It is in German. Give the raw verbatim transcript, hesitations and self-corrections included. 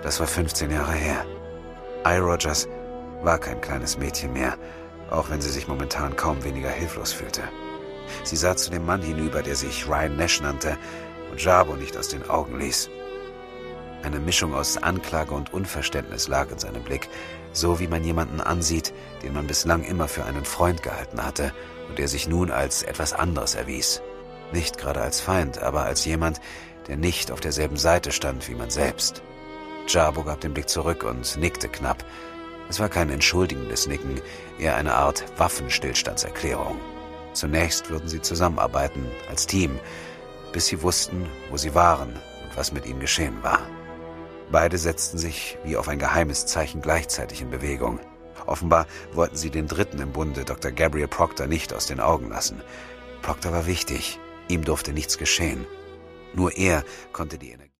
Das war fünfzehn Jahre her. I. Rogers war kein kleines Mädchen mehr, auch wenn sie sich momentan kaum weniger hilflos fühlte. Sie sah zu dem Mann hinüber, der sich Ryan Nash nannte und Jarbo nicht aus den Augen ließ. Eine Mischung aus Anklage und Unverständnis lag in seinem Blick, so wie man jemanden ansieht, den man bislang immer für einen Freund gehalten hatte und der sich nun als etwas anderes erwies. Nicht gerade als Feind, aber als jemand, der nicht auf derselben Seite stand wie man selbst. Jarbo gab den Blick zurück und nickte knapp. Es war kein entschuldigendes Nicken, eher eine Art Waffenstillstandserklärung. Zunächst würden sie zusammenarbeiten, als Team, bis sie wussten, wo sie waren und was mit ihnen geschehen war. Beide setzten sich wie auf ein geheimes Zeichen gleichzeitig in Bewegung. Offenbar wollten sie den Dritten im Bunde, Doktor Gabriel Proctor, nicht aus den Augen lassen. Proctor war wichtig, ihm durfte nichts geschehen. Nur er konnte die Energie